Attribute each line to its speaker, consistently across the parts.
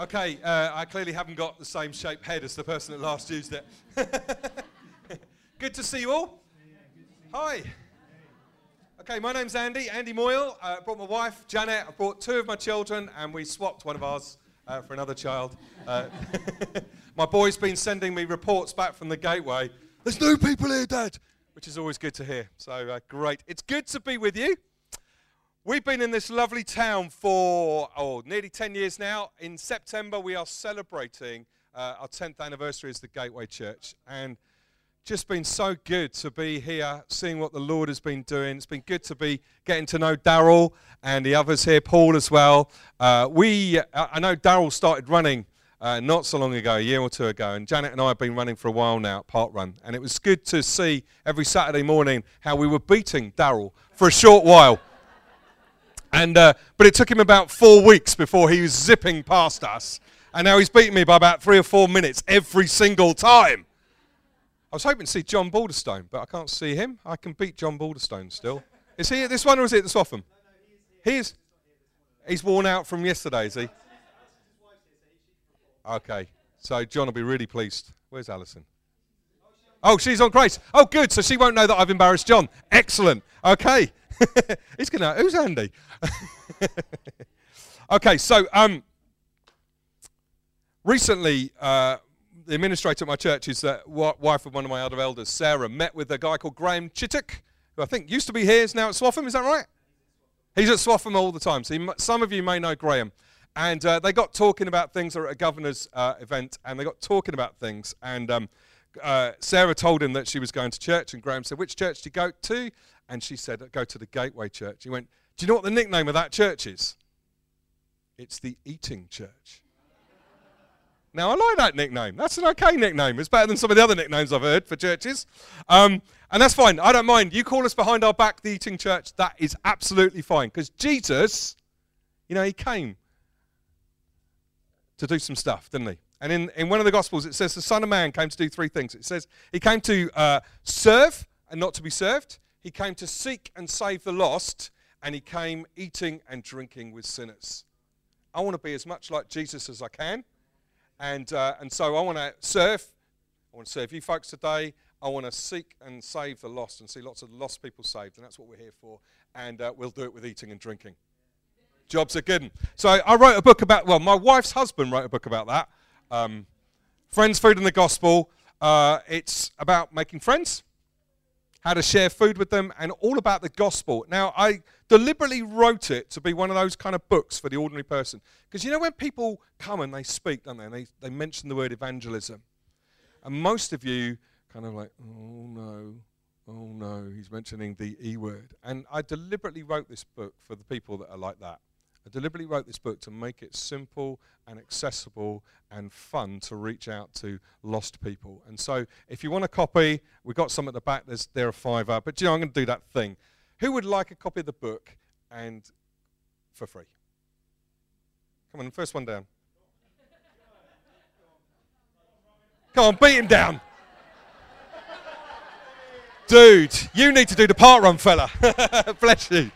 Speaker 1: Okay, I clearly haven't got the same shaped head as the person that last used it. Good to see you all. Hi. Okay, my name's Andy Moyle. I brought my wife, Janet. I brought two of my children, and we swapped one of ours for another child. My boy's been sending me reports back from the Gateway. There's new people here, Dad, which is always good to hear. So great. It's good to be with you. We've been in this lovely town for nearly 10 years now. In September, we are celebrating our 10th anniversary as the Gateway Church. And just been so good to be here, seeing what the Lord has been doing. It's been good to be getting to know Daryl and the others here, Paul as well. I know Daryl started running not so long ago, a year or two ago, and Janet and I have been running for a while now at Park Run. And it was good to see every Saturday morning how we were beating Daryl for a short while. And but it took him about 4 weeks before he was zipping past us. And now he's beaten me by about 3 or 4 minutes every single time. I was hoping to see John Balderstone, but I can't see him. I can beat John Balderstone still. Is he at this one or is he at the Swaffham? He is. He's worn out from yesterday, is he? Okay, so John will be really pleased. Where's Alison? Oh, she's on Grace. Oh, good, so she won't know that I've embarrassed John. Excellent. Okay. He's going to, who's Andy? Okay, so recently the administrator at my church is the wife of one of my other elders, Sarah, met with a guy called Graham Chittock, who I think used to be here, is now at Swaffham, is that right? He's at Swaffham all the time, so some of you may know Graham. And they got talking about things at a governor's event, and they got talking about things, and Sarah told him that she was going to church, and Graham said, which church do you go to? And she said, go to the Gateway Church. He went, do you know what the nickname of that church is? It's the Eating Church. Now, I like that nickname. That's an okay nickname. It's better than some of the other nicknames I've heard for churches. And that's fine. I don't mind. You call us behind our back the Eating Church. That is absolutely fine. Because Jesus, you know, he came to do some stuff, didn't he? And in one of the Gospels, it says the Son of Man came to do 3 things. It says he came to serve and not to be served. He came to seek and save the lost, and he came eating and drinking with sinners. I want to be as much like Jesus as I can, and so I want to serve. I want to serve you folks today. I want to seek and save the lost and see lots of lost people saved, and that's what we're here for, and we'll do it with eating and drinking. Job's a good one. So I wrote a book about, well, my wife's husband wrote a book about that, Friends, Food and the Gospel. It's about making friends, how to share food with them, and all about the gospel. Now, I deliberately wrote it to be one of those kind of books for the ordinary person. Because you know when people come and they speak, don't they, and they mention the word evangelism. And most of you kind of like, oh no, he's mentioning the E word. And I deliberately wrote this book for the people that are like that. I deliberately wrote this book to make it simple and accessible and fun to reach out to lost people. And so if you want a copy, we've got some at the back. They're a £5. But you know, I'm going to do that thing. Who would like a copy of the book and for free? Come on, first one down. Come on, beat him down. Dude, you need to do the Park Run, fella. Bless you.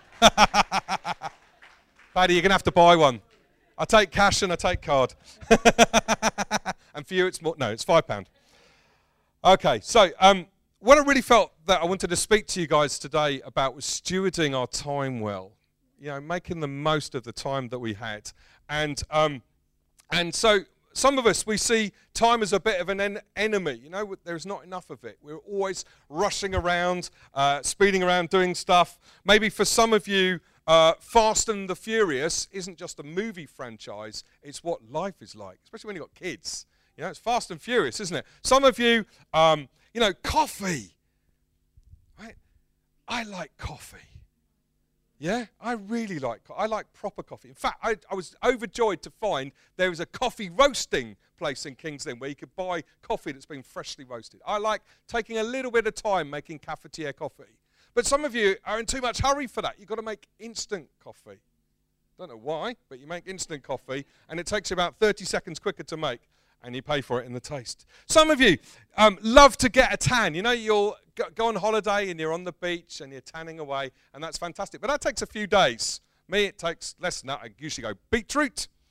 Speaker 1: Paddy, you're going to have to buy one. I take cash and I take card. And for you, it's more. No, it's £5. Okay, so what I really felt that I wanted to speak to you guys today about was stewarding our time well. You know, making the most of the time that we had. And so some of us, we see time as a bit of an enemy. You know, there's not enough of it. We're always rushing around, speeding around, doing stuff. Maybe for some of you, Fast and the Furious isn't just a movie franchise, it's what life is like, especially when you've got kids. You know, it's Fast and Furious, isn't it? Some of you, you know, coffee. Right? I like coffee. Yeah, I really like proper coffee. In fact, I was overjoyed to find there was a coffee roasting place in King's Lynn where you could buy coffee that's been freshly roasted. I like taking a little bit of time making cafetiere coffee. But some of you are in too much hurry for that. You've got to make instant coffee. Don't know why, but you make instant coffee, and it takes you about 30 seconds quicker to make, and you pay for it in the taste. Some of you love to get a tan. You know, you'll go on holiday, and you're on the beach, and you're tanning away, and that's fantastic. But that takes a few days. Me, it takes less than that. I usually go beetroot,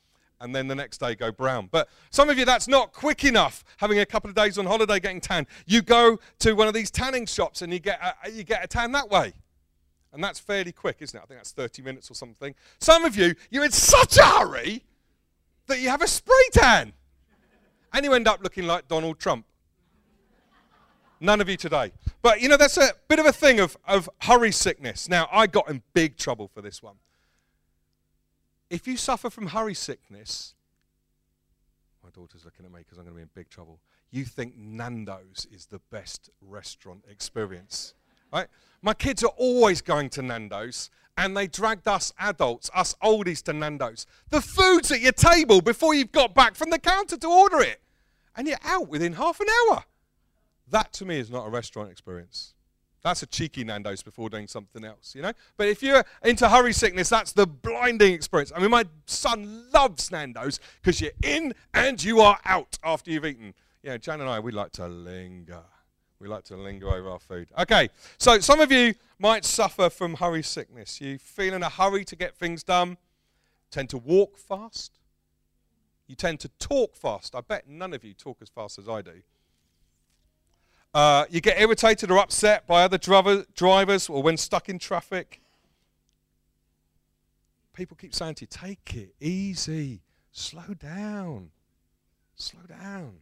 Speaker 1: and then the next day go brown. But some of you, that's not quick enough, having a couple of days on holiday getting tan. You go to one of these tanning shops and you get a tan that way. And that's fairly quick, isn't it? I think that's 30 minutes or something. Some of you, you're in such a hurry that you have a spray tan. And you end up looking like Donald Trump. None of you today. But, you know, that's a bit of a thing of hurry sickness. Now, I got in big trouble for this one. If you suffer from hurry sickness, my daughter's looking at me because I'm going to be in big trouble. You think Nando's is the best restaurant experience, right? My kids are always going to Nando's, and they dragged us adults, us oldies, to Nando's. The food's at your table before you've got back from the counter to order it, and you're out within half an hour. That, to me, is not a restaurant experience. That's a cheeky Nando's before doing something else, you know? But if you're into hurry sickness, that's the blinding experience. I mean, my son loves Nando's because you're in and you are out after you've eaten. Yeah, Jan and I, we like to linger. We like to linger over our food. Okay, so some of you might suffer from hurry sickness. You feel in a hurry to get things done, tend to walk fast. You tend to talk fast. I bet none of you talk as fast as I do. You get irritated or upset by other drivers or when stuck in traffic. People keep saying to you, take it easy, slow down, slow down.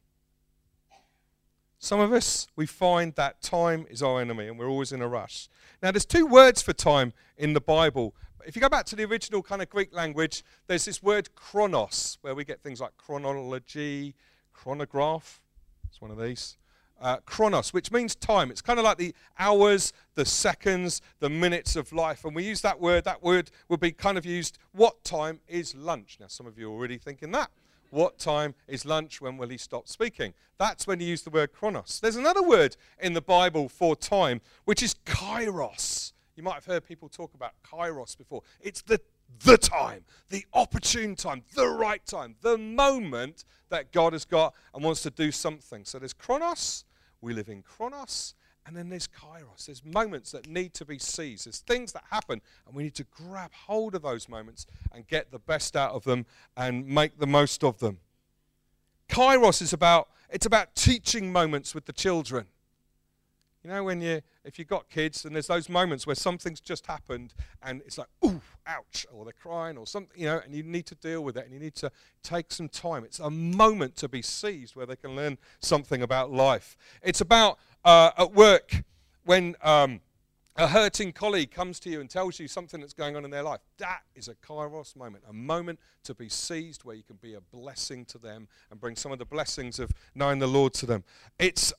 Speaker 1: Some of us, we find that time is our enemy and we're always in a rush. Now, there's two words for time in the Bible. If you go back to the original kind of Greek language, there's this word chronos, where we get things like chronology, chronograph. It's one of these. Chronos, which means time. It's kind of like the hours, the seconds, the minutes of life. And we use that word. That word would be kind of used, what time is lunch? Now, some of you are already thinking that. What time is lunch? When will he stop speaking? That's when you use the word chronos. There's another word in the Bible for time, which is kairos. You might have heard people talk about kairos before. It's the time, the opportune time, the right time, the moment that God has got and wants to do something. So there's chronos. We live in chronos, and then there's kairos. There's moments that need to be seized. There's things that happen, and we need to grab hold of those moments and get the best out of them and make the most of them. Kairos is about teaching moments with the children. You know, if you've got kids and there's those moments where something's just happened and it's like, ooh, ouch, or they're crying or something, you know, and you need to deal with it and you need to take some time. It's a moment to be seized where they can learn something about life. It's about at work when a hurting colleague comes to you and tells you something that's going on in their life. That is a kairos moment, a moment to be seized where you can be a blessing to them and bring some of the blessings of knowing the Lord to them. It's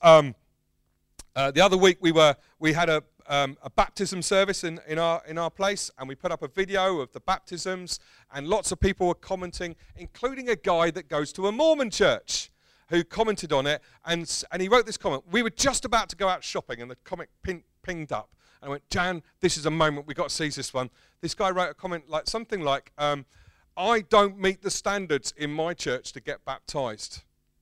Speaker 1: the other week we had a baptism service in our place, and we put up a video of the baptisms, and lots of people were commenting, including a guy that goes to a Mormon church who commented on it, and he wrote this comment. We were just about to go out shopping, and the comment pinged up, and I went, Jan, this is a moment, we've got to seize this one. This guy wrote a comment like something like, I don't meet the standards in my church to get baptized.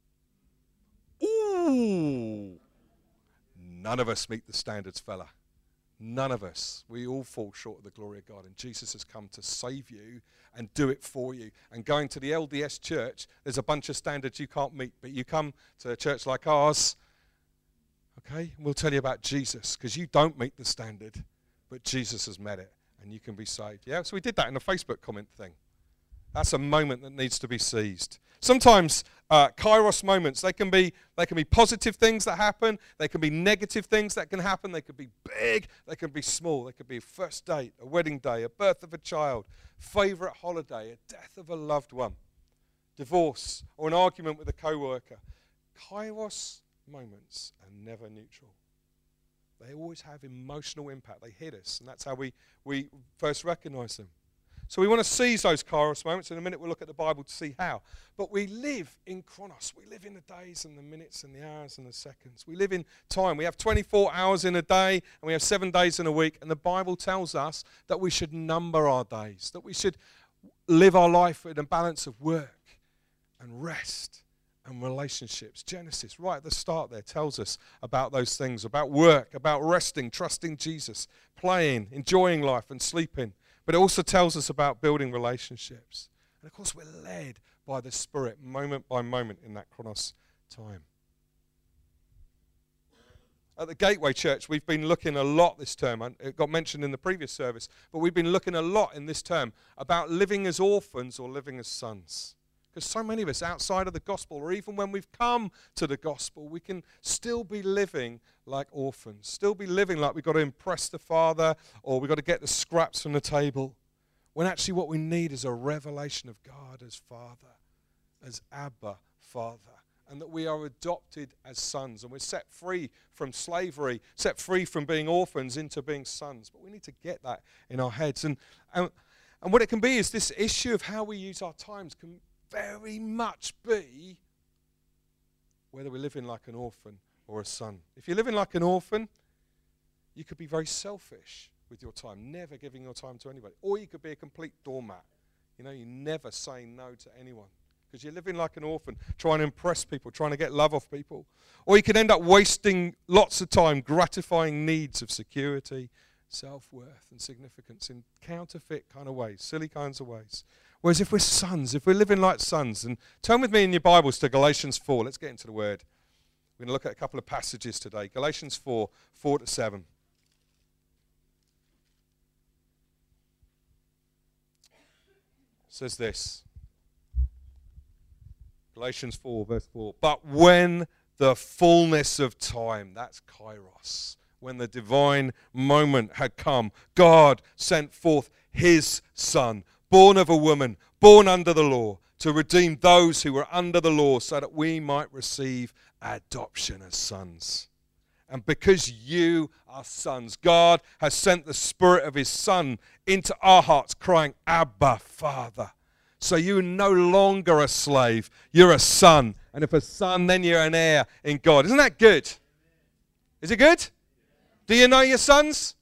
Speaker 1: Ooh. None of us meet the standards, fella. None of us. We all fall short of the glory of God. And Jesus has come to save you and do it for you. And going to the LDS church, there's a bunch of standards you can't meet. But you come to a church like ours, okay, and we'll tell you about Jesus. Because you don't meet the standard, but Jesus has met it. And you can be saved. Yeah, so we did that in a Facebook comment thing. That's a moment that needs to be seized. Sometimes kairos moments, they can be positive things that happen. They can be negative things that can happen. They could be big. They can be small. They could be a first date, a wedding day, a birth of a child, favorite holiday, a death of a loved one, divorce, or an argument with a co-worker. Kairos moments are never neutral. They always have emotional impact. They hit us, and that's how we first recognize them. So we want to seize those kairos moments. In a minute, we'll look at the Bible to see how. But we live in chronos. We live in the days and the minutes and the hours and the seconds. We live in time. We have 24 hours in a day, and we have 7 days in a week. And the Bible tells us that we should number our days, that we should live our life in a balance of work and rest and relationships. Genesis, right at the start there, tells us about those things, about work, about resting, trusting Jesus, playing, enjoying life and sleeping. But it also tells us about building relationships. And of course, we're led by the Spirit, moment by moment in that chronos time. At the Gateway Church, we've been looking a lot this term, and it got mentioned in the previous service, but we've been looking a lot in this term about living as orphans or living as sons. Because so many of us outside of the gospel, or even when we've come to the gospel, we can still be living like orphans, still be living like we've got to impress the Father, or we've got to get the scraps from the table, when actually what we need is a revelation of God as Father, as Abba, Father, and that we are adopted as sons, and we're set free from slavery, set free from being orphans into being sons. But we need to get that in our heads. And what it can be is this issue of how we use our times can very much be whether we're living like an orphan or a son. If you're living like an orphan, you could be very selfish with your time, never giving your time to anybody. Or you could be a complete doormat. You know, you never say no to anyone because you're living like an orphan, trying to impress people, trying to get love off people. Or you could end up wasting lots of time gratifying needs of security, self-worth and significance in counterfeit kind of ways, silly kinds of ways. Whereas if we're sons, if we're living like sons, and turn with me in your Bibles to Galatians 4. Let's get into the Word. We're going to look at a couple of passages today. Galatians 4, 4-7. It says this. Galatians 4, verse 4. But when the fullness of time, that's kairos, when the divine moment had come, God sent forth his Son, born of a woman, born under the law, to redeem those who were under the law so that we might receive adoption as sons. And because you are sons, God has sent the Spirit of his Son into our hearts, crying, Abba, Father. So you're no longer a slave, you're a son. And if a son, then you're an heir in God. Isn't that good? Is it good? Do you know your sons?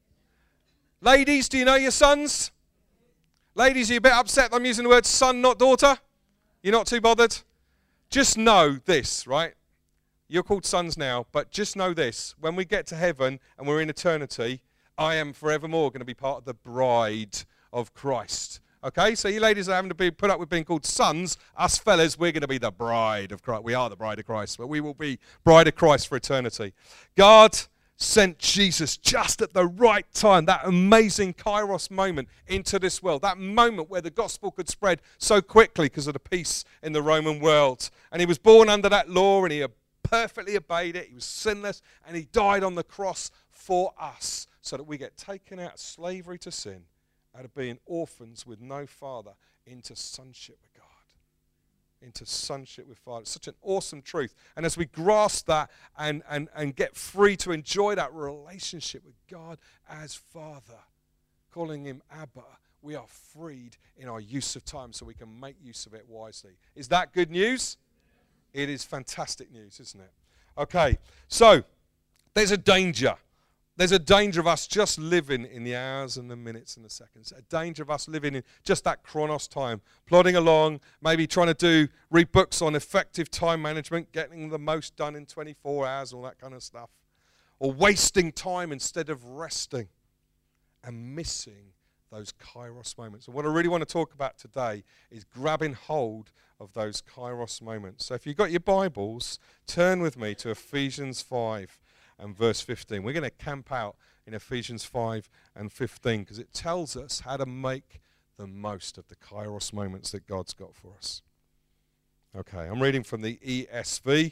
Speaker 1: Ladies, do you know your sons? Ladies, are you a bit upset that I'm using the word son, not daughter? You're not too bothered? Just know this, right? You're called sons now, but just know this. When we get to heaven and we're in eternity, I am forevermore going to be part of the bride of Christ. Okay, so you ladies are having to be put up with being called sons. Us fellas, we're going to be the bride of Christ. We are the bride of Christ, but we will be bride of Christ for eternity. God sent Jesus just at the right time, that amazing kairos moment into this world, that moment where the gospel could spread so quickly because of the peace in the Roman world. And he was born under that law and he perfectly obeyed it. He was sinless and he died on the cross for us so that we get taken out of slavery to sin, out of being orphans with no father, into sonship with God. Into sonship with Father. It's such an awesome truth. And as we grasp that and get free to enjoy that relationship with God as Father, calling him Abba, we are freed in our use of time so we can make use of it wisely. Is that good news? It is fantastic news, isn't it? Okay, so there's a danger. There's a danger of us just living in the hours and the minutes and the seconds. A danger of us living in just that chronos time, plodding along, maybe trying to read books on effective time management, getting the most done in 24 hours, all that kind of stuff. Or wasting time instead of resting and missing those kairos moments. And what I really want to talk about today is grabbing hold of those kairos moments. So if you've got your Bibles, turn with me to Ephesians 5. And verse 15. We're going to camp out in Ephesians 5 and 15 because it tells us how to make the most of the kairos moments that God's got for us. Okay, I'm reading from the ESV.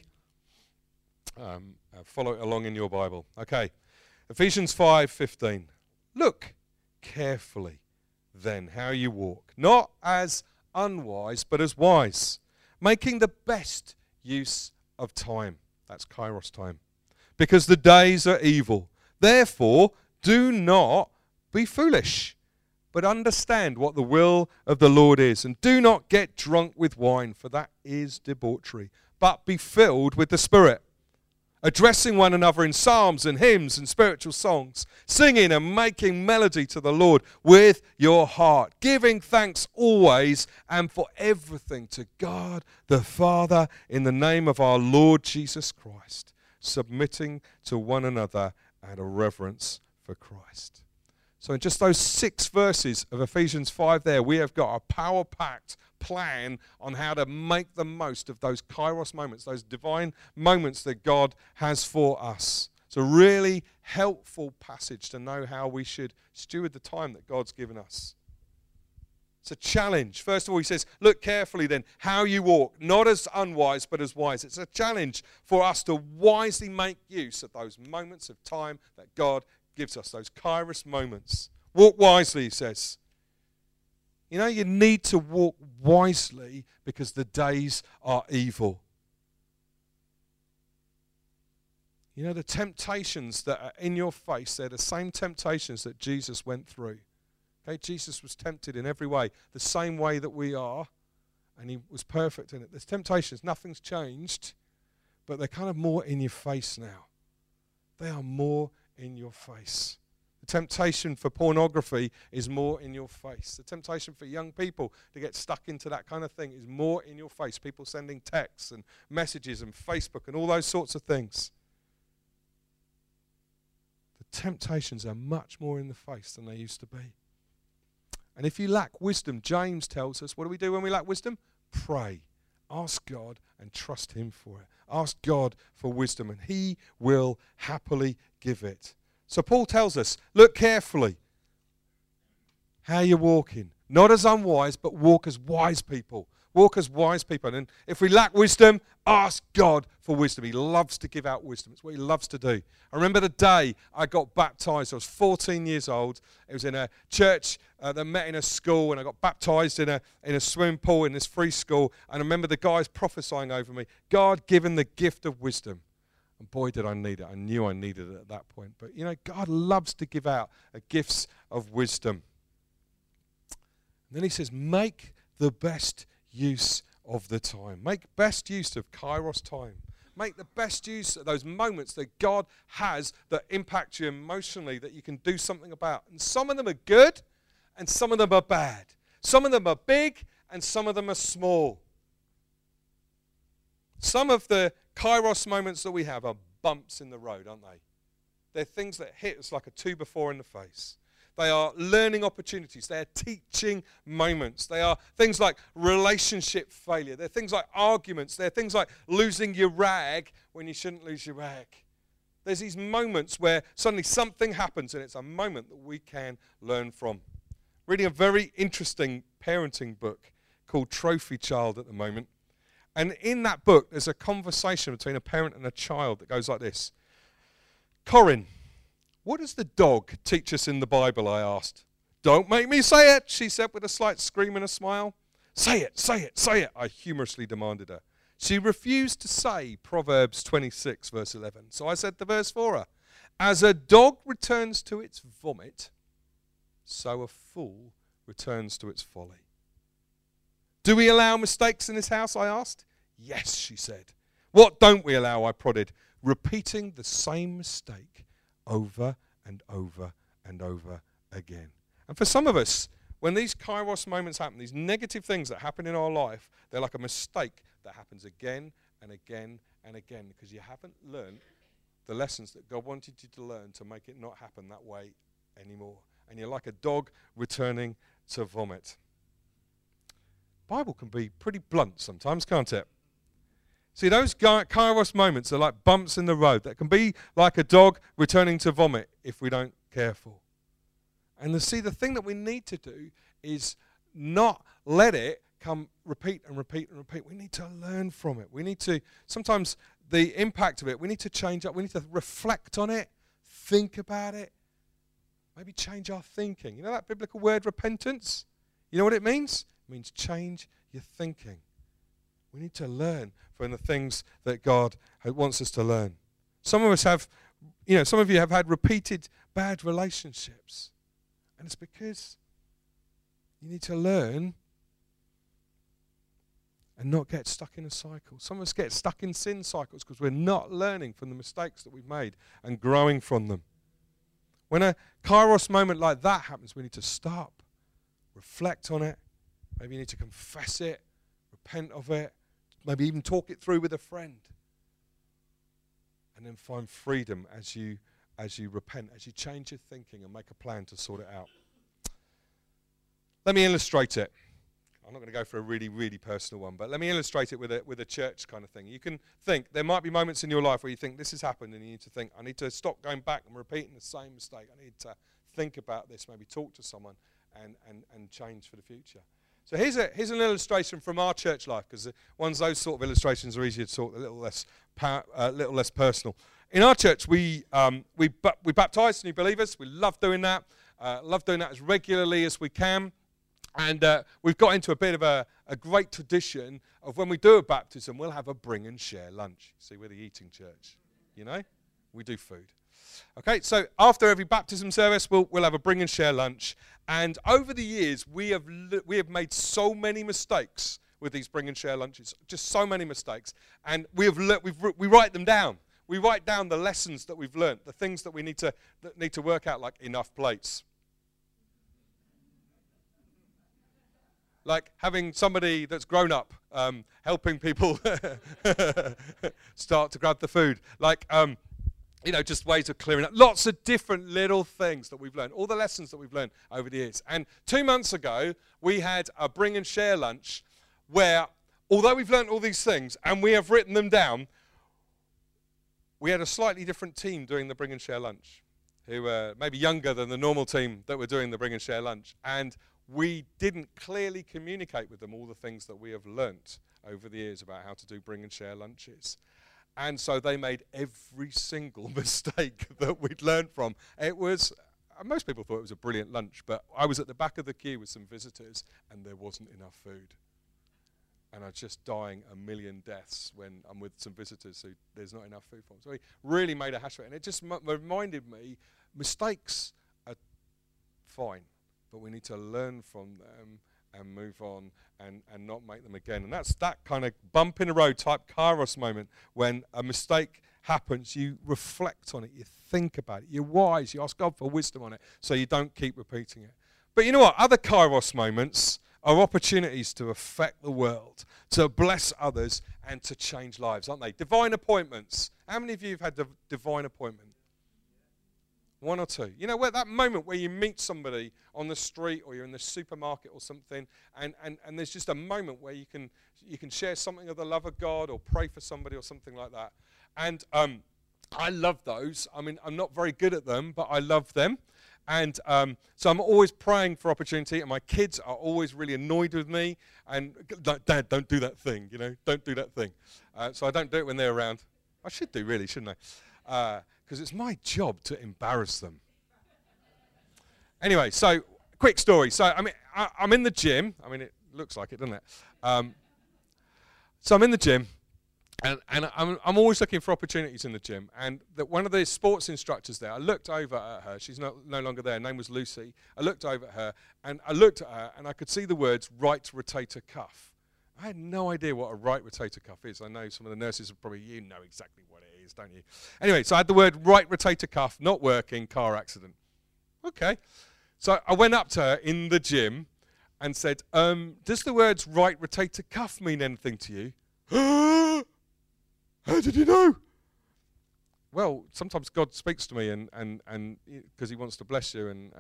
Speaker 1: Follow it along in your Bible. Okay, Ephesians 5:15. Look carefully then how you walk, not as unwise but as wise, making the best use of time. That's kairos time. Because the days are evil. Therefore, do not be foolish, but understand what the will of the Lord is. And do not get drunk with wine, for that is debauchery, but be filled with the Spirit, addressing one another in psalms and hymns and spiritual songs, singing and making melody to the Lord with your heart, giving thanks always and for everything to God the Father in the name of our Lord Jesus Christ, submitting to one another out of reverence for Christ. So in just those 6 verses of Ephesians 5 there, we have got a power-packed plan on how to make the most of those kairos moments, those divine moments that God has for us. It's a really helpful passage to know how we should steward the time that God's given us. It's a challenge. First of all, he says, look carefully then how you walk, not as unwise, but as wise. It's a challenge for us to wisely make use of those moments of time that God gives us, those kairos moments. Walk wisely, he says. You know, you need to walk wisely because the days are evil. You know, the temptations that are in your face, they're the same temptations that Jesus went through. Okay, Jesus was tempted in every way, the same way that we are, and he was perfect in it. There's temptations, nothing's changed, but they're kind of more in your face now. They are more in your face. The temptation for pornography is more in your face. The temptation for young people to get stuck into that kind of thing is more in your face. People sending texts and messages and Facebook and all those sorts of things. The temptations are much more in the face than they used to be. And if you lack wisdom, James tells us, what do we do when we lack wisdom? Pray. Ask God and trust him for it. Ask God for wisdom and he will happily give it. So Paul tells us, look carefully how you're walking. Not as unwise, but walk as wise people. Walk as wise people. And if we lack wisdom, ask God for wisdom. He loves to give out wisdom. It's what he loves to do. I remember the day I got baptized. I was 14 years old. It was in a church that met in a school, and I got baptized in a swimming pool in this free school. And I remember the guys prophesying over me, God given the gift of wisdom. And boy, did I need it. I knew I needed it at that point. But, you know, God loves to give out gifts of wisdom. And then he says, make the best use of the time. Make best use of kairos time. Make the best use of those moments that God has that impact you emotionally, that you can do something about. And some of them are good and some of them are bad. Some of them are big and some of them are small. Some of the kairos moments that we have are bumps in the road, aren't they? They're things that hit us like a 2x4 in the face. They are learning opportunities. They are teaching moments. They are things like relationship failure. They're things like arguments. They're things like losing your rag when you shouldn't lose your rag. There's these moments where suddenly something happens and it's a moment that we can learn from. Reading a very interesting parenting book called Trophy Child at the moment. And in that book, there's a conversation between a parent and a child that goes like this. Corinne, what does the dog teach us in the Bible, I asked. Don't make me say it, she said with a slight scream and a smile. Say it, say it, say it, I humorously demanded her. She refused to say Proverbs 26, verse 11. So I said the verse for her. As a dog returns to its vomit, so a fool returns to its folly. Do we allow mistakes in this house, I asked. Yes, she said. What don't we allow, I prodded. Repeating the same mistake over and over and over again. And for some of us, when these kairos moments happen, these negative things that happen in our life, they're like a mistake that happens again and again and again because you haven't learned the lessons that God wanted you to learn to make it not happen that way anymore. And you're like a dog returning to vomit. Bible can be pretty blunt sometimes, can't it? See, those kairos moments are like bumps in the road that can be like a dog returning to vomit if we don't careful. And see, the thing that we need to do is not let it come repeat and repeat and repeat. We need to learn from it. We need to, sometimes the impact of it, we need to change up. We need to reflect on it, think about it, maybe change our thinking. You know that biblical word repentance? You know what it means? It means change your thinking. We need to learn from the things that God wants us to learn. Some of us have, some of you have had repeated bad relationships. And it's because you need to learn and not get stuck in a cycle. Some of us get stuck in sin cycles because we're not learning from the mistakes that we've made and growing from them. When a kairos moment like that happens, we need to stop, reflect on it. Maybe you need to confess it, repent of it, maybe even talk it through with a friend. And then find freedom as you repent, as you change your thinking and make a plan to sort it out. Let me illustrate it. I'm not going to go for a really, really personal one, but let me illustrate it with a church kind of thing. You can think, there might be moments in your life where you think this has happened, and you need to think, I need to stop going back and repeating the same mistake. I need to think about this, maybe talk to someone and change for the future. So here's an illustration from our church life, because ones those sort of illustrations are easier to talk, a little less personal. In our church, we baptise new believers. We love doing that. Love doing that as regularly as we can. And we've got into a bit of a great tradition of when we do a baptism, we'll have a bring and share lunch. See, we're the eating church, you know? We do food. Okay, so after every baptism service, we'll have a bring and share lunch. And over the years, we have made so many mistakes with these bring and share lunches, just so many mistakes. And we write them down. We write down the lessons that we've learned, the things that we need to work out, like enough plates. Like having somebody that's grown up helping people start to grab the food. Like, just ways of clearing up. Lots of different little things that we've learned. All the lessons that we've learned over the years. And 2 months ago, we had a bring and share lunch where, although we've learned all these things and we have written them down, we had a slightly different team doing the bring and share lunch, who were maybe younger than the normal team that were doing the bring and share lunch. And we didn't clearly communicate with them all the things that we have learnt over the years about how to do bring and share lunches. And so they made every single mistake that we'd learned from. It was, most people thought it was a brilliant lunch, but I was at the back of the queue with some visitors and there wasn't enough food. And I was just dying a million deaths when I'm with some visitors who there's not enough food for them. So we really made a hash of it. And it just reminded me, mistakes are fine, but we need to learn from them and move on and not make them again. And that's that kind of bump in the road type kairos moment when a mistake happens. You reflect on it, you think about it, you're wise, you ask God for wisdom on it so you don't keep repeating it. But you know what? Other kairos moments are opportunities to affect the world, to bless others and to change lives, aren't they? Divine appointments. How many of you have had a divine appointment? One or two. You know, where that moment where you meet somebody on the street or you're in the supermarket or something, and there's just a moment where you can share something of the love of God or pray for somebody or something like that. And I love those. I mean, I'm not very good at them, but I love them. And so I'm always praying for opportunity, and my kids are always really annoyed with me. And like, Dad, don't do that thing, don't do that thing. So I don't do it when they're around. I should do, really, shouldn't I? Because it's my job to embarrass them. Anyway, so quick story. So I mean, I'm in the gym. I mean, it looks like it, doesn't it? So I'm in the gym, and I'm always looking for opportunities in the gym. And one of the sports instructors there, I looked over at her. She's no longer there. Her name was Lucy. I looked over at her, and I could see the words right rotator cuff. I had no idea what a right rotator cuff is. I know some of the nurses are probably, you know exactly what it is, don't you? Anyway, so I had the word right rotator cuff, not working, car accident. Okay. So I went up to her in the gym and said, does the words right rotator cuff mean anything to you? How did you know? Well, sometimes God speaks to me and because he wants to bless you and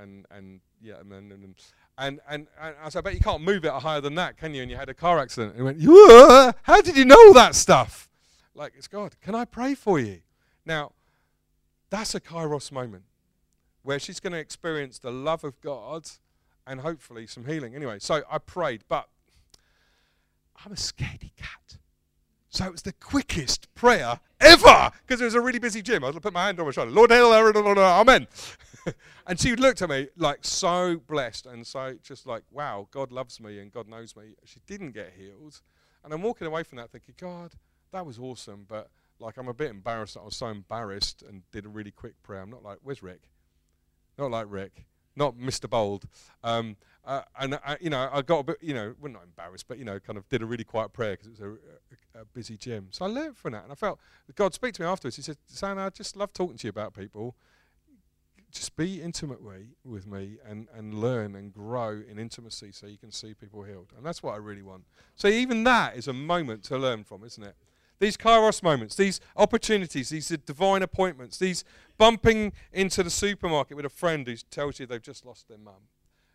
Speaker 1: I said, I bet you can't move it higher than that, can you? And you had a car accident. And he went, yeah, how did you know that stuff? Like, it's God. Can I pray for you? Now, that's a kairos moment where she's going to experience the love of God and hopefully some healing. Anyway, so I prayed, but I'm a scaredy cat. So it was the quickest prayer ever because it was a really busy gym. I put my hand on my shoulder. Lord, amen. And she looked at me like so blessed and so just like, wow, God loves me and God knows me. She didn't get healed. And I'm walking away from that thinking, God, that was awesome. But like, I'm a bit embarrassed that I was so embarrassed and did a really quick prayer. I'm not like, where's Rick? Not like Rick. Not Mr. Bold. And I got a bit, well, not embarrassed, but, kind of did a really quiet prayer because it was a busy gym. So I learned from that. And I felt God speak to me afterwards. He said, Sam, I just love talking to you about people. Just be intimate with me and learn and grow in intimacy so you can see people healed. And that's what I really want. So even that is a moment to learn from, isn't it? These kairos moments, these opportunities, these divine appointments, these bumping into the supermarket with a friend who tells you they've just lost their mum.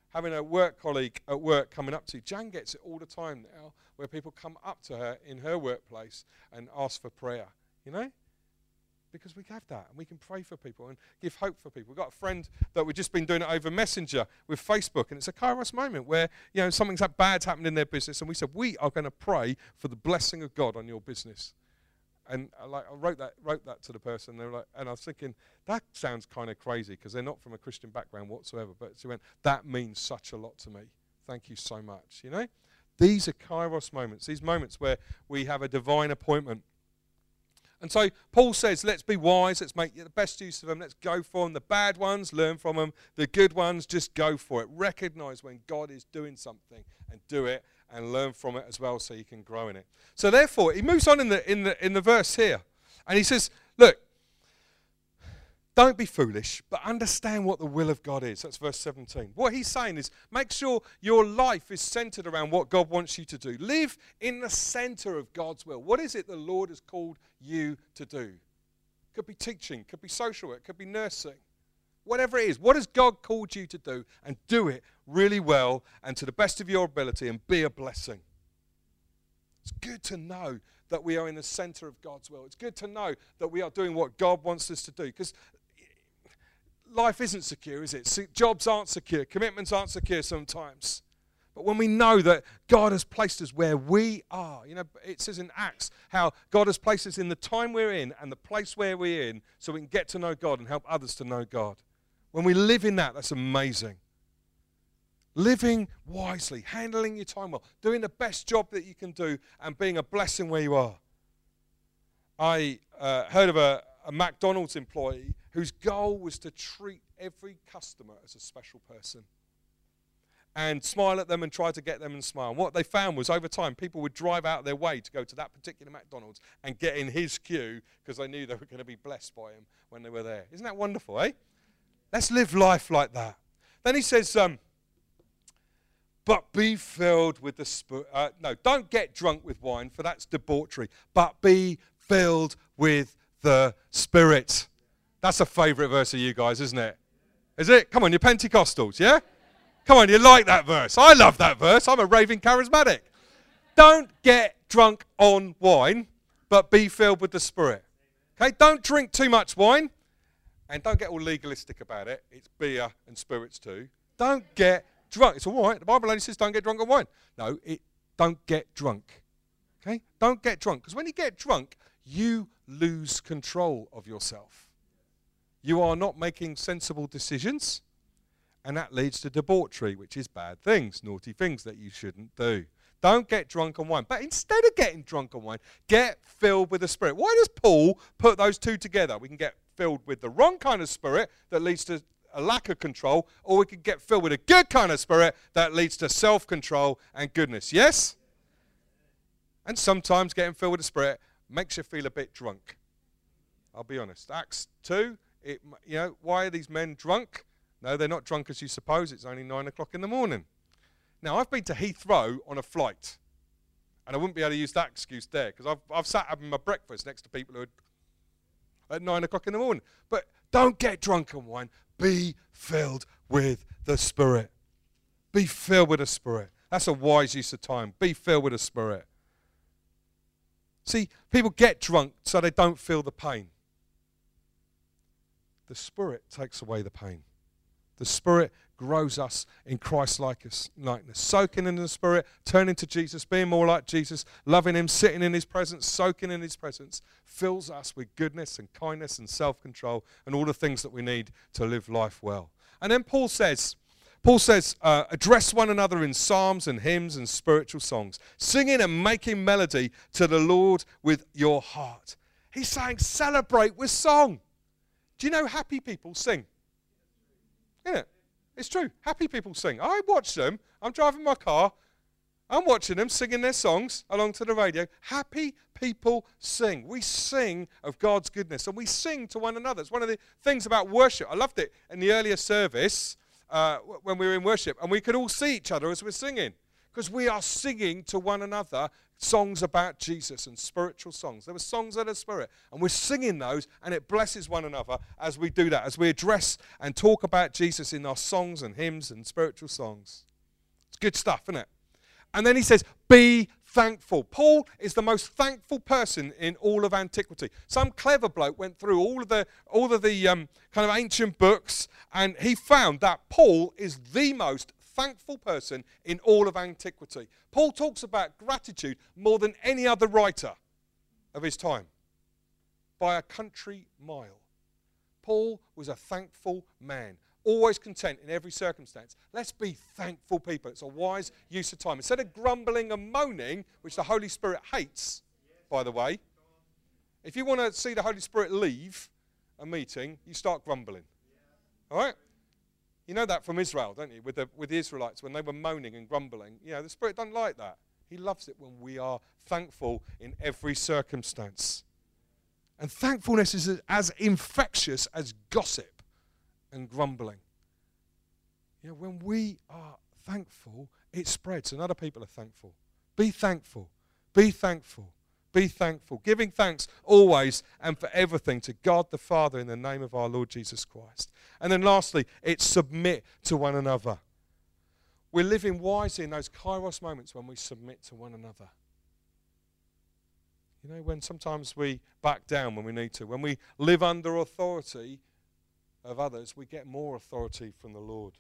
Speaker 1: having a work colleague at work coming up to you. Jan gets it all the time now, where people come up to her in her workplace and ask for prayer, you know? Because we have that, and we can pray for people and give hope for people. We've got a friend that we've just been doing it over Messenger with Facebook, and it's a Kairos moment where, you know, something's bad's happened in their business, and we said, we are going to pray for the blessing of God on your business. And I wrote that to the person. They were like, and I was thinking, that sounds kind of crazy because they're not from a Christian background whatsoever. But she went, that means such a lot to me. Thank you so much. You know, these are Kairos moments. These moments where we have a divine appointment. And so Paul says, let's be wise. Let's make the best use of them. Let's go for them. The bad ones, learn from them. The good ones, just go for it. Recognize when God is doing something and do it, and learn from it as well so you can grow in it. So therefore, he moves on in the verse here, and he says, look, don't be foolish, but understand what the will of God is. That's verse 17. What he's saying is, make sure your life is centered around what God wants you to do. Live in the center of God's will. What is it the Lord has called you to do? Could be teaching, could be social work, could be nursing. Whatever it is, what has God called you to do? And do it really well and to the best of your ability and be a blessing. It's good to know that we are in the center of God's will. It's good to know that we are doing what God wants us to do, because life isn't secure, is it? Jobs aren't secure. Commitments aren't secure sometimes. But when we know that God has placed us where we are, you know, it says in Acts how God has placed us in the time we're in and the place where we're in so we can get to know God and help others to know God. When we live in that, that's amazing. Living wisely, handling your time well, doing the best job that you can do, and being a blessing where you are. I heard of a McDonald's employee whose goal was to treat every customer as a special person and smile at them and try to get them and smile. And what they found was, over time, people would drive out of their way to go to that particular McDonald's and get in his queue because they knew they were going to be blessed by him when they were there. Isn't that wonderful, eh? Let's live life like that. Then he says, but be filled with the Spirit. No, don't get drunk with wine, for that's debauchery. But be filled with the Spirit. That's a favourite verse of you guys, isn't it? Is it? Come on, you're Pentecostals, yeah? Come on, you like that verse. I love that verse. I'm a raving charismatic. Don't get drunk on wine, but be filled with the Spirit. Okay? Don't drink too much wine. And don't get all legalistic about it. It's beer and spirits too. Don't get drunk. It's all right. The Bible only says don't get drunk on wine. No, don't get drunk. Okay? Don't get drunk. Because when you get drunk, you lose control of yourself. You are not making sensible decisions. And that leads to debauchery, which is bad things, naughty things that you shouldn't do. Don't get drunk on wine. But instead of getting drunk on wine, get filled with the Spirit. Why does Paul put those two together? We can get filled with the wrong kind of spirit that leads to a lack of control, or we can get filled with a good kind of spirit that leads to self-control and goodness. Yes? And sometimes getting filled with the Spirit makes you feel a bit drunk. I'll be honest. Acts 2, why are these men drunk? No, they're not drunk as you suppose. It's only 9 o'clock in the morning. Now, I've been to Heathrow on a flight, and I wouldn't be able to use that excuse there, because I've sat having my breakfast next to people who are at 9 o'clock in the morning. But don't get drunk on wine. Be filled with the Spirit. Be filled with the Spirit. That's a wise use of time. Be filled with the Spirit. See, people get drunk so they don't feel the pain. The Spirit takes away the pain. The Spirit grows us in Christ-likeness, soaking in the Spirit, turning to Jesus, being more like Jesus, loving Him, sitting in His presence, soaking in His presence, fills us with goodness and kindness and self-control and all the things that we need to live life well. And then Paul says, address one another in psalms and hymns and spiritual songs, singing and making melody to the Lord with your heart. He's saying celebrate with song. Do you know happy people sing? Isn't it? It's true. Happy people sing. I watch them. I'm driving my car. I'm watching them singing their songs along to the radio. Happy people sing. We sing of God's goodness, and we sing to one another. It's one of the things about worship. I loved it in the earlier service when we were in worship, and we could all see each other as we're singing. Because we are singing to one another songs about Jesus and spiritual songs. There were songs of the Spirit, and we're singing those, and it blesses one another as we do that, as we address and talk about Jesus in our songs and hymns and spiritual songs. It's good stuff, isn't it? And then he says, be thankful. Paul is the most thankful person in all of antiquity. Some clever bloke went through all of the kind of ancient books, and he found that Paul is the most thankful person in all of antiquity. Paul talks about gratitude more than any other writer of his time, by a country mile. Paul was a thankful man, always content in every circumstance. Let's be thankful people. It's a wise use of time. Instead of grumbling and moaning, which the Holy Spirit hates, by the way, if you want to see the Holy Spirit leave a meeting, you start grumbling. All right? You know that from Israel, don't you? With the Israelites, when they were moaning and grumbling. You know, the Spirit doesn't like that. He loves it when we are thankful in every circumstance. And thankfulness is as infectious as gossip and grumbling. You know, when we are thankful, it spreads and other people are thankful. Be thankful. Be thankful. Be thankful. Giving thanks always and for everything to God the Father in the name of our Lord Jesus Christ. And then lastly, it's submit to one another. We're living wisely in those kairos moments when we submit to one another. You know, when sometimes we back down when we need to. When we live under authority of others, we get more authority from the Lord.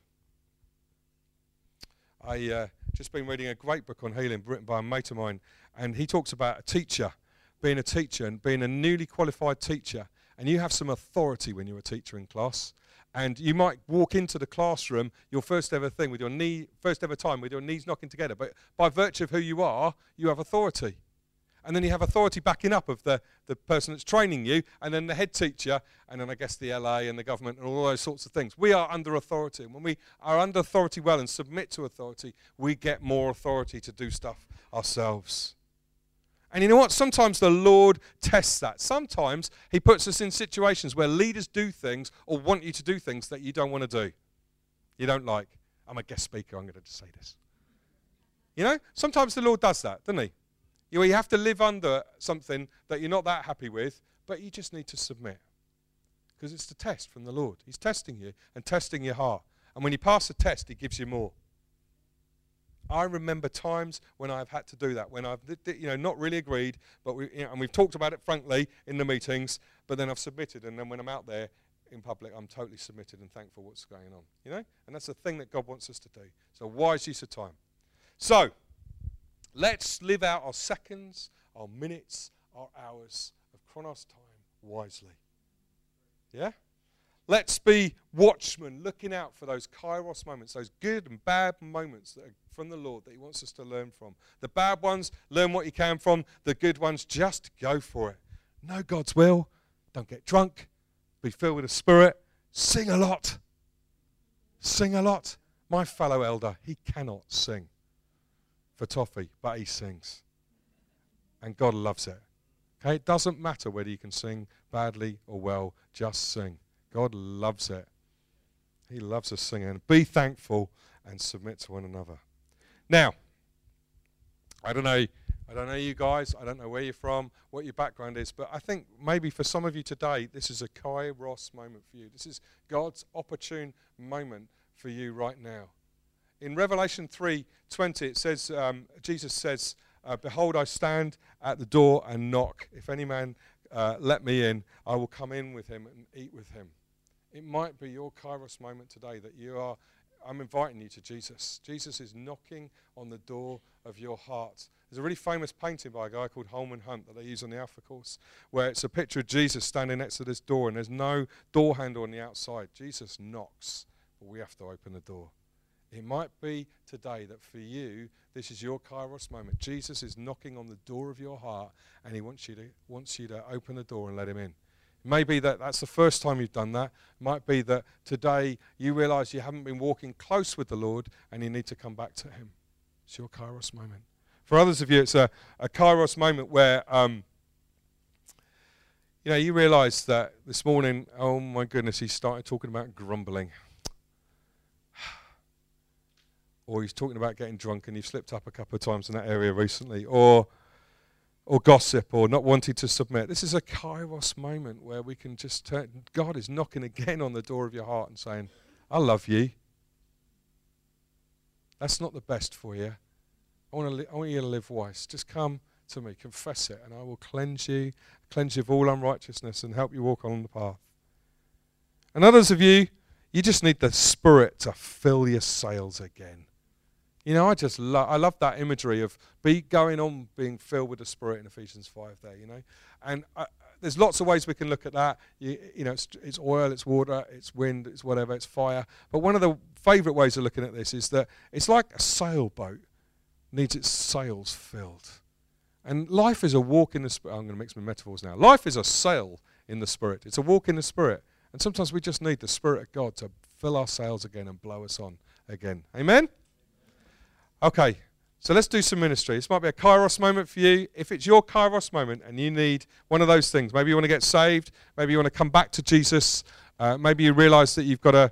Speaker 1: I just been reading a great book on healing written by a mate of mine, and he talks about a teacher and being a newly qualified teacher, and you have some authority when you're a teacher in class, and you might walk into the classroom your first ever time with your knees knocking together, but by virtue of who you are, you have authority. And then you have authority backing up of the person that's training you, and then the head teacher, and then I guess the LA and the government and all those sorts of things. We are under authority. And when we are under authority well and submit to authority, we get more authority to do stuff ourselves. And you know what? Sometimes the Lord tests that. Sometimes he puts us in situations where leaders do things or want you to do things that you don't want to do. You don't like. I'm a guest speaker, I'm going to just say this. You know, sometimes the Lord does that, doesn't he? You have to live under something that you're not that happy with, but you just need to submit. Because it's the test from the Lord. He's testing you and testing your heart. And when you pass the test, he gives you more. I remember times when I've had to do that, when I've not really agreed, but and we've talked about it frankly in the meetings, but then I've submitted, and then when I'm out there in public, I'm totally submitted and thankful what's going on. You know? And that's the thing that God wants us to do. So wise use of time. So, let's live out our seconds, our minutes, our hours of Chronos time wisely. Yeah? Let's be watchmen looking out for those kairos moments, those good and bad moments that are from the Lord that he wants us to learn from. The bad ones, learn what you can from. The good ones, just go for it. Know God's will. Don't get drunk. Be filled with the Spirit. Sing a lot. Sing a lot. My fellow elder, he cannot sing for toffee, but he sings. And God loves it. Okay, it doesn't matter whether you can sing badly or well, just sing. God loves it. He loves us singing. Be thankful and submit to one another. Now, I don't know you guys, I don't know where you're from, what your background is, but I think maybe for some of you today, this is a kairos moment for you. This is God's opportune moment for you right now. In Revelation 3:20, it says, Jesus says, behold, I stand at the door and knock. If any man let me in, I will come in with him and eat with him. It might be your kairos moment today that I'm inviting you to Jesus. Jesus is knocking on the door of your heart. There's a really famous painting by a guy called Holman Hunt that they use on the Alpha course, where it's a picture of Jesus standing next to this door and there's no door handle on the outside. Jesus knocks, but we have to open the door. It might be today that for you, this is your kairos moment. Jesus is knocking on the door of your heart, and he wants you to open the door and let him in. It may be that that's the first time you've done that. It might be that today you realize you haven't been walking close with the Lord, and you need to come back to him. It's your kairos moment. For others of you, it's a kairos moment where you realize that this morning, oh my goodness, he started talking about grumbling. or he's talking about getting drunk and you've slipped up a couple of times in that area recently, or gossip, or not wanting to submit. This is a kairos moment where we can just turn. God is knocking again on the door of your heart and saying, I love you. That's not the best for you. I want you to live wise. Just come to me, confess it, and I will cleanse you of all unrighteousness and help you walk on the path. And others of you, you just need the Spirit to fill your sails again. You know, I love that imagery of going on being filled with the Spirit in Ephesians 5 there, you know. And there's lots of ways we can look at that. You know, it's oil, it's water, it's wind, it's whatever, it's fire. But one of the favourite ways of looking at this is that it's like a sailboat needs its sails filled. And life is a walk in the Spirit. I'm going to mix my metaphors now. Life is a sail in the Spirit. It's a walk in the Spirit. And sometimes we just need the Spirit of God to fill our sails again and blow us on again. Amen? Okay, so let's do some ministry. This might be a kairos moment for you. If it's your kairos moment and you need one of those things, maybe you want to get saved, maybe you want to come back to Jesus, maybe you realise that you've got to...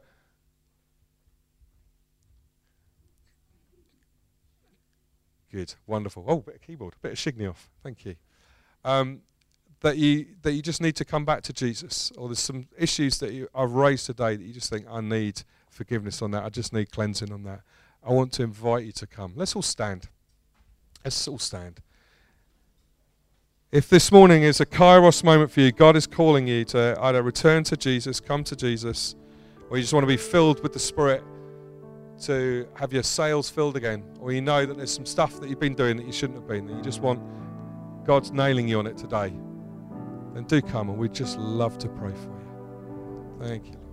Speaker 1: Good, wonderful. Oh, a bit of keyboard, a bit of Shigney off. Thank you. That you just need to come back to Jesus, or there's some issues that I've raised today that you just think, I need forgiveness on that, I just need cleansing on that. I want to invite you to come. Let's all stand. Let's all stand. If this morning is a kairos moment for you, God is calling you to either return to Jesus, come to Jesus, or you just want to be filled with the Spirit to have your sails filled again, or you know that there's some stuff that you've been doing that you shouldn't have been, and you just want God's nailing you on it today, then do come, and we'd just love to pray for you. Thank you, Lord.